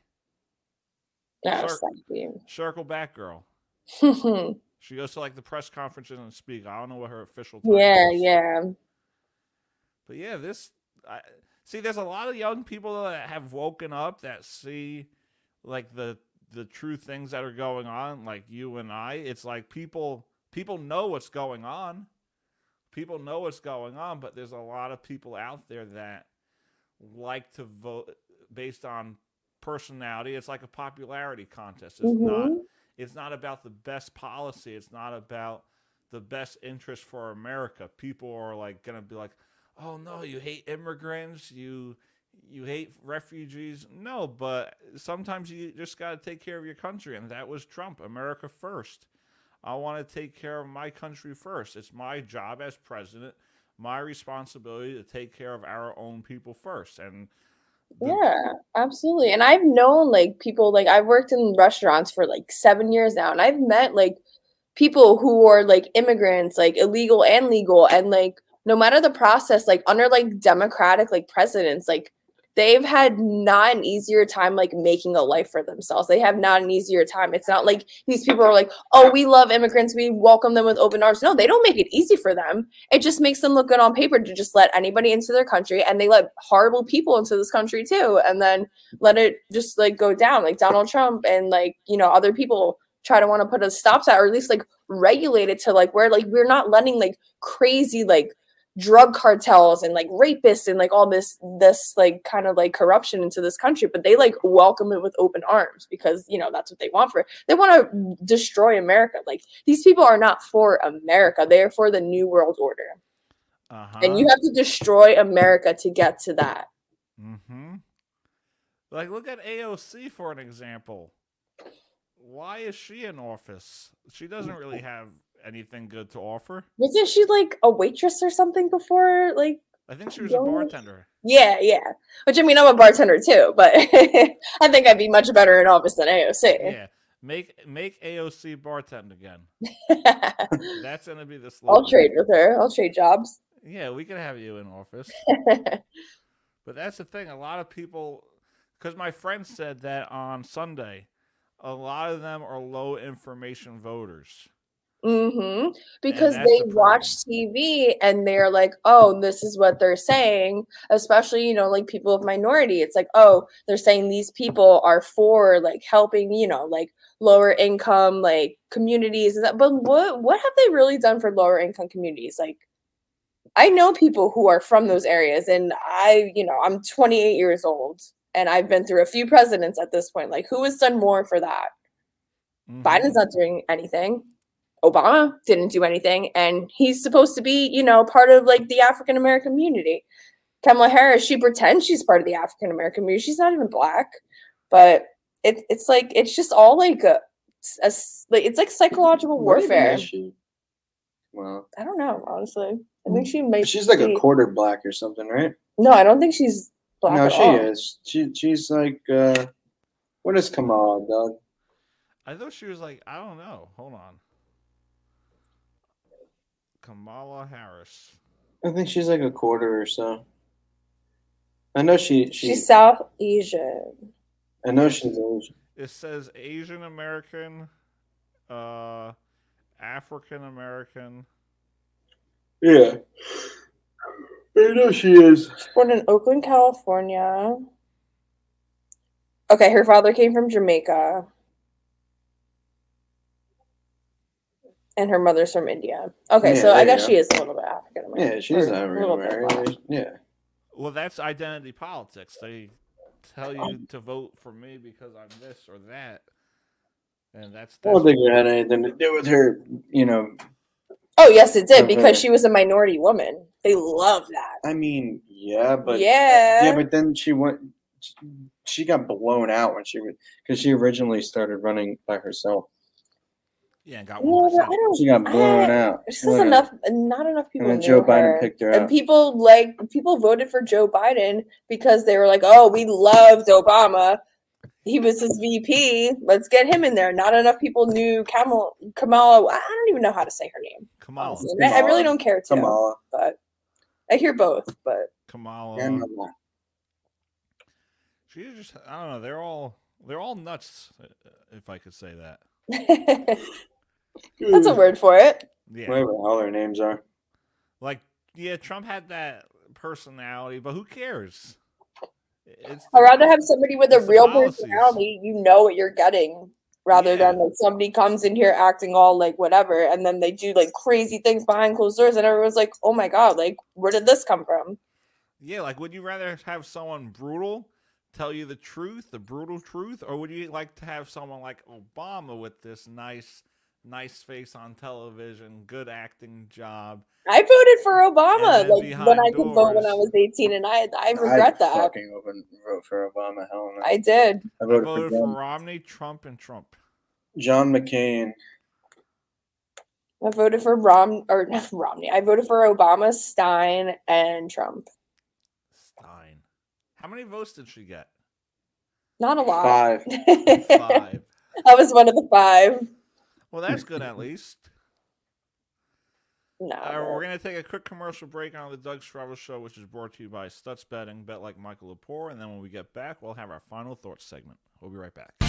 Circle back girl. She goes to like the press conferences and speak. I don't know what her official title is. Yeah. But yeah, there's a lot of young people that have woken up that see like the true things that are going on, like you and I. It's like people know what's going on. People know what's going on, but there's a lot of people out there that like to vote based on personality. It's like a popularity contest. It's not about the best policy. It's not about the best interest for America. People are like going to be like, oh no, you hate immigrants, you hate refugees. No, but sometimes you just got to take care of your country, and that was Trump. America first. I want to take care of my country first. It's my job as president, my responsibility to take care of our own people first. And yeah, absolutely. And I've known like people, like I've worked in restaurants for like 7 years now, and I've met like people who are like immigrants, like illegal and legal, and like no matter the process, like under like democratic like presidents, like they've had not an easier time like making a life for themselves. They have not an easier time. It's not like these people are like, oh, we love immigrants, we welcome them with open arms. No, they don't make it easy for them. It just makes them look good on paper to just let anybody into their country, and they let horrible people into this country too, and then let it just like go down. Like Donald Trump and like, you know, other people try to want to put a stop to that, or at least like regulate it to like where like we're not letting like crazy like drug cartels and like rapists and like all this like kind of like corruption into this country, but they like welcome it with open arms because, you know, that's what they want for it. They want to destroy America. Like these people are not for America. They are for the New World Order. And you have to destroy America to get to that. Like look at AOC for an example. Why is she in office? She doesn't really have anything good to offer. Wasn't she like a waitress or something before? Like I think she was a bartender. Yeah. Which I mean, I'm a bartender too, but I think I'd be much better in office than AOC. Yeah, make AOC bartend again. That's gonna be the slogan. I'll trade with her. I'll trade jobs. Yeah, we could have you in office. But that's the thing. A lot of people, because my friend said that on Sunday, a lot of them are low information voters. Because they watch TV and they're like, oh, this is what they're saying, especially, you know, like people of minority. It's like, oh, they're saying these people are for like helping, you know, like lower income like communities and that. But what have they really done for lower income communities? Like I know people who are from those areas, and I'm 28 years old and I've been through a few presidents at this point. Like who has done more for that? Biden's not doing anything. Obama didn't do anything, and he's supposed to be, you know, part of like the African American community. Kamala Harris, she pretends she's part of the African American community. She's not even black, but it's like it's just all like it's like psychological warfare. Well, I don't know, honestly. I think she might. she's like a be- quarter black or something, right? No, I don't think she's black No, at she all. is. She's like what is Kamala, Doug? I thought she was like, I don't know. Hold on. Kamala Harris. I think she's like a quarter or so. I know She's South Asian. I know she's Asian. It says Asian American, African American. Yeah. I know she is. She's born in Oakland, California. Okay, her father came from Jamaica. And her mother's from India. Okay, Yeah, so I there you guess go. she is a little bit African American. Yeah, she's Or a little bit black. American. Yeah. Well, that's identity politics. They tell you to vote for me because I'm this or that, and that's. I don't think it had anything to do with her, Oh, yes, it did, Okay. because she was a minority woman. They love that. I mean, yeah, but Yeah. but then she got blown out when because she originally started running by herself. Yeah, and got Yeah, but 1%. I don't. She got blown out. It's just not enough people. then knew Joe Biden her. picked her And up. people voted for Joe Biden because they were like, "Oh, we loved Obama. He was his VP. Let's get him in there." Not enough people knew Kamala. I don't even know how to say her name. Kamala. honestly. I really don't care to, Kamala. but I hear both. But Kamala. She's just. I don't know. They're all nuts. If I could say that. that's a word for it. Yeah. Whatever the hell their names are. Like, yeah, Trump had that personality, but who cares? It's I'd rather have somebody with a It's the real policies. personality. You know what you're getting, rather Yeah. than like somebody comes in here acting all like whatever, and then they do like crazy things behind closed doors, and everyone's like, "Oh my god, like where did this come from?" Yeah, like, would you rather have someone brutal tell you the truth, the brutal truth, or would you like to have someone like Obama with this nice face on television, good acting job? I voted for Obama, And then like when I behind could vote when I doors- was 18, and I regret I'd that. fucking vote for Obama. Hell no. I did. I I voted voted for for John, Romney, Trump, and Trump. John McCain. I voted for Romney. I voted for Obama, Stein, and Trump. Stein. How many votes did she get? Not a lot. 5. 5. I was one of the 5. Well, that's good at least. No. We're going to take a quick commercial break on the Doug Strava Show, which is brought to you by Stutz Betting, bet like Michael Lepore. And then when we get back, we'll have our final thoughts segment. We'll be right back.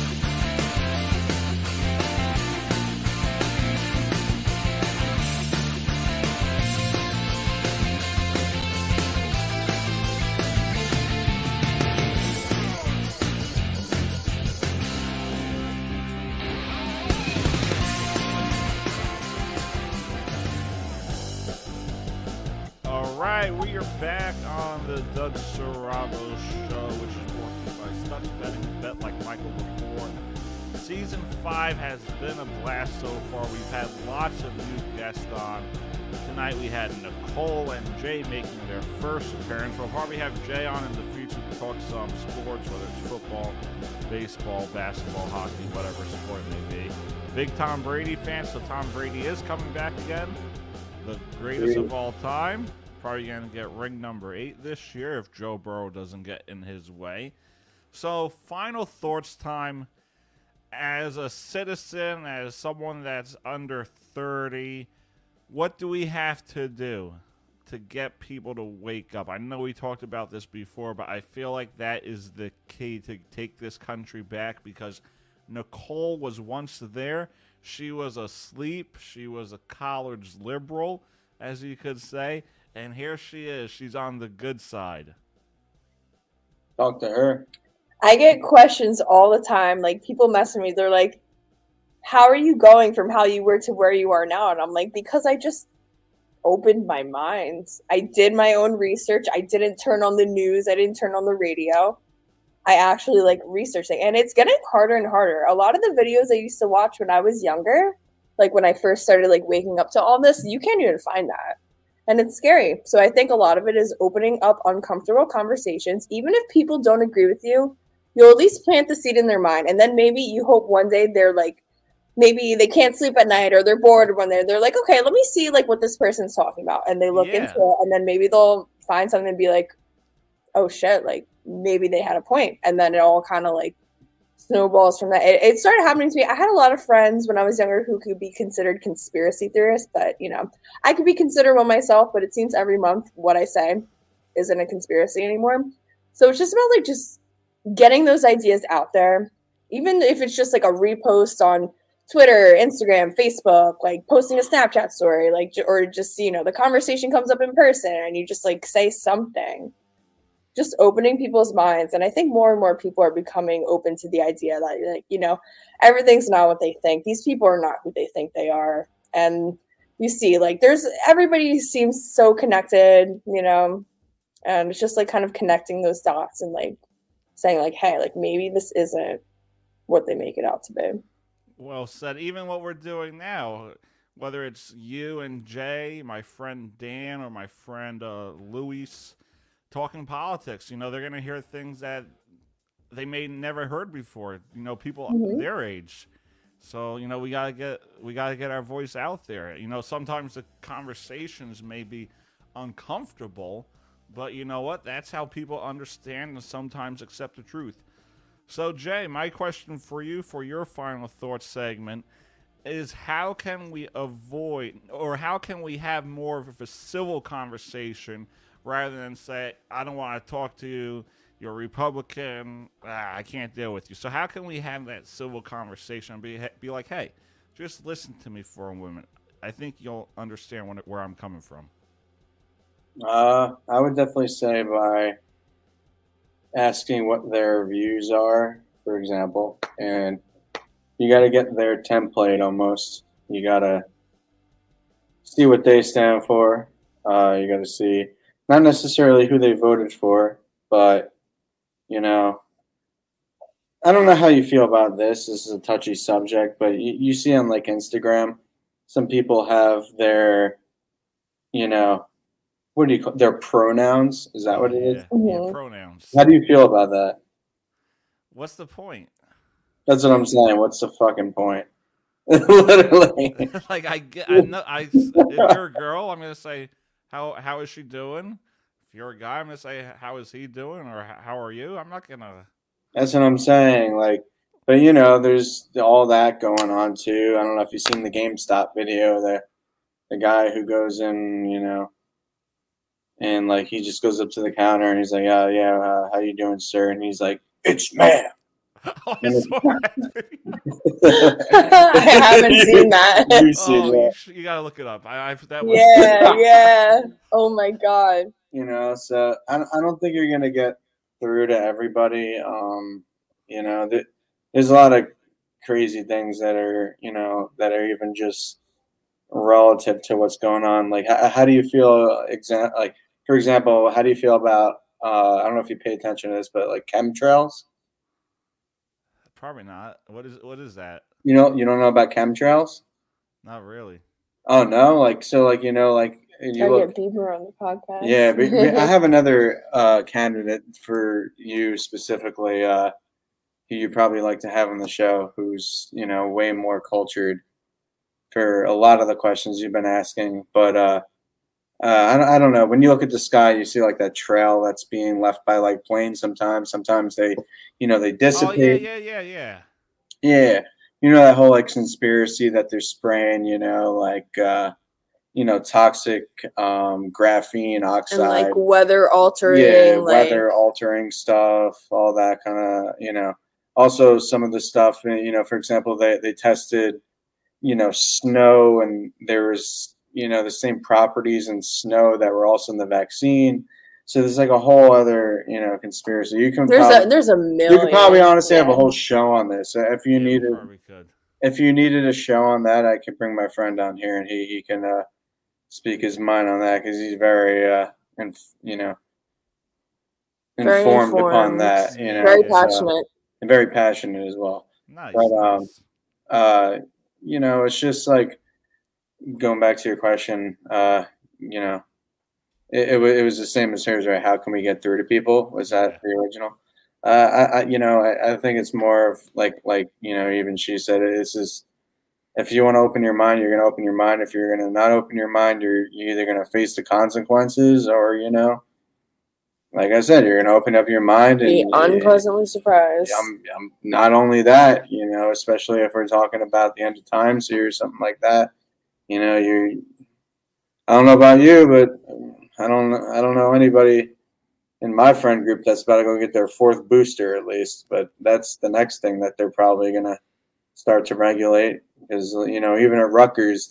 All right, we are back on the Doug Serravo Show, which is brought to you by Stutz Betting, bet like Michael Lepore. Season 5 has been a blast so far. We've had lots of new guests on. Tonight we had Nicole and Jay making their first appearance. We'll probably have Jay on in the future to talk some sports, whether it's football, baseball, basketball, hockey, whatever sport it may be. Big Tom Brady fan, so Tom Brady is coming back again. The greatest of all time. Probably going to get ring number 8 this year if Joe Burrow doesn't get in his way. So, final thoughts time. As a citizen, as someone that's under 30, what do we have to do to get people to wake up? I know we talked about this before, but I feel like that is the key to take this country back, because Nicole was once there. She was asleep. She was a college liberal, as you could say. And here she is. She's on the good side. Talk to her. I get questions all the time. Like people message me. They're like, "How are you going from how you were to where you are now?" And I'm like, because I just opened my mind. I did my own research. I didn't turn on the news. I didn't turn on the radio. I actually like researching, and it's getting harder and harder. A lot of the videos I used to watch when I was younger, like when I first started like waking up to all this, you can't even find that. And it's scary. So I think a lot of it is opening up uncomfortable conversations. Even if people don't agree with you, you'll at least plant the seed in their mind. And then maybe you hope one day they're like maybe they can't sleep at night or they're bored when they're like, okay, let me see like what this person's talking about, and they look into it, and then maybe they'll find something and be like, oh shit, like maybe they had a point, and then it all kind of like snowballs from that. It started happening to me. I had a lot of friends when I was younger who could be considered conspiracy theorists, but you know, I could be considered one myself, but it seems every month what I say isn't a conspiracy anymore. So it's just about like just getting those ideas out there, even if it's just like a repost on Twitter, Instagram, Facebook, like posting a Snapchat story, like, or just, you know, the conversation comes up in person and you just like say something, just opening people's minds. And I think more and more people are becoming open to the idea that, like, you know, everything's not what they think. These people are not who they think they are. And you see, like, everybody seems so connected, you know, and it's just like kind of connecting those dots and like saying like, hey, like maybe this isn't what they make it out to be. Well said. Even what we're doing now, whether it's you and Jay, my friend Dan, or my friend Luis, talking politics, you know, they're going to hear things that they may never heard before, you know, people their age. So, you know, we got to get our voice out there. You know, sometimes the conversations may be uncomfortable, but you know what? That's how people understand and sometimes accept the truth. So, Jay, my question for you for your final thoughts segment is, how can we avoid, or how can we have more of a civil conversation rather than say, I don't want to talk to you, you're a Republican, I can't deal with you. So how can we have that civil conversation and be like, hey, just listen to me for a moment. I think you'll understand where I'm coming from. I would definitely say by asking what their views are, for example, and you got to get their template almost. You got to see what they stand for. You got to see not necessarily who they voted for, but, you know, I don't know how you feel about this. This is a touchy subject, but you see on like Instagram, some people have their, you know, what do you call their pronouns? Is that what it is? Yeah, pronouns. How do you feel about that? What's the point? That's what I'm saying. What's the fucking point? Literally. Like I know if you're a girl, I'm gonna say how is she doing? If you're a guy, I'm gonna say how is he doing, or how are you? I'm not gonna. That's what I'm saying. Like, but you know, there's all that going on too. I don't know if you've seen the GameStop video. The guy who goes in, you know, and like he just goes up to the counter and he's like, "Oh yeah, how you doing, sir?" And he's like, "It's ma'am." I haven't seen that. You gotta look it up. That was yeah. Oh my god. You know, so I don't think you're gonna get through to everybody. You know, there's a lot of crazy things that are, you know, that are even just relative to what's going on. Like, how do you feel? Like, for example, how do you feel about? I don't know if you pay attention to this, but like chemtrails. Probably not. What is that? You don't know about chemtrails? Not really. Oh no! Like, so, like, you know, like you look, get Bieber on the podcast. Yeah, but I have another candidate for you specifically, who you probably like to have on the show, who's, you know, way more cultured for a lot of the questions you've been asking. But I don't know. When you look at the sky, you see like that trail that's being left by like planes. Sometimes they, you know, they dissipate. Oh yeah. Yeah, you know, that whole like conspiracy that they're spraying, you know, like you know, toxic graphene oxide and like weather altering, weather altering stuff, all that kind of, you know. Also, some of the stuff, you know, for example, they tested, you know, snow, and there was, you know, the same properties in snow that were also in the vaccine. So there's like a whole other, you know, conspiracy. You can there's a million. You could probably honestly have a whole show on this. If you needed a show on that, I could bring my friend on here and he can speak his mind on that, because he's very you know, informed upon that. You know, very passionate. And very passionate as well. Nice. But you know, it's just like, going back to your question, you know, it was the same as hers, right? How can we get through to people? Was that the original? You know, I think it's more of like, you know, even she said it, it's just if you want to open your mind, you're going to open your mind. If you're going to not open your mind, you're either going to face the consequences, or, you know, like I said, you're going to open up your mind and Be unpleasantly surprised. I'm not only that, you know, especially if we're talking about the end of times here or something like that. You know, I don't know about you, but I don't know anybody in my friend group that's about to go get their 4th booster at least. But that's the next thing that they're probably going to start to regulate, because, you know, even at Rutgers,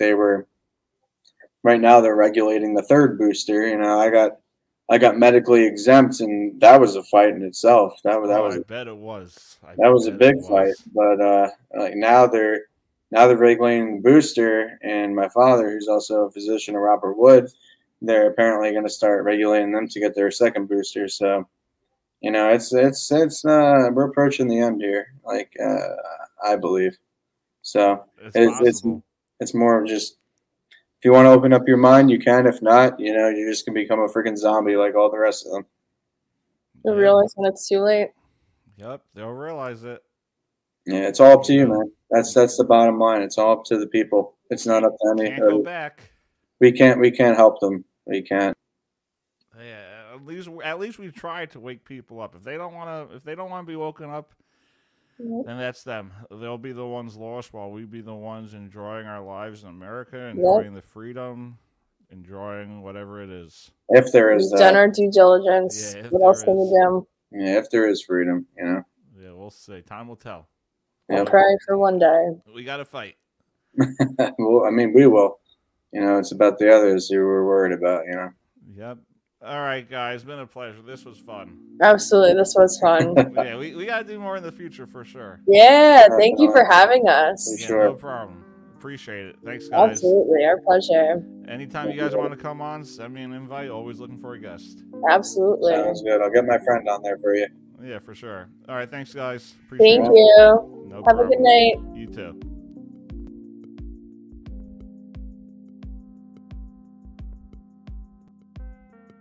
right now they're regulating the 3rd booster. You know, I got medically exempt, and that was a fight in itself. That was I bet it was. That was a big fight. But like now they're regulating the booster, and my father, who's also a physician at Robert Wood, they're apparently going to start regulating them to get their 2nd booster. So, you know, it's we're approaching the end here, like I believe. So it's more of just, if you want to open up your mind, you can. If not, you know, you're just going to become a freaking zombie like all the rest of them. You'll realize when it's too late. Yep, they'll realize it. Yeah, it's all up to you, man. That's the bottom line. It's all up to the people. It's not up to any. Can't go back. We can't help them. We can't. Yeah, at least we've tried to wake people up. If they don't want to be woken up, then that's them. They'll be the ones lost, while we be the ones enjoying our lives in America, enjoying the freedom, enjoying whatever it is. If there is We've done our due diligence. Yeah, what else can we do? Yeah, if there is freedom, you know. Yeah, we'll see. Time will tell. I'll pray for one day. We got to fight. Well, I mean, we will. You know, it's about the others who we're worried about, you know. Yep. All right, guys. Been a pleasure. This was fun. Absolutely. This was fun. Yeah, we got to do more in the future for sure. Yeah. Thank you for having us. Yeah, Sure. no problem. Appreciate it. Thanks, guys. Absolutely. Our pleasure. Anytime you guys want to come on, send me an invite. Always looking for a guest. Absolutely. Sounds good. I'll get my friend on there for you. Yeah, for sure. All right. Thanks, guys. Appreciate Thank it. you. No Have problem. a good night. You too.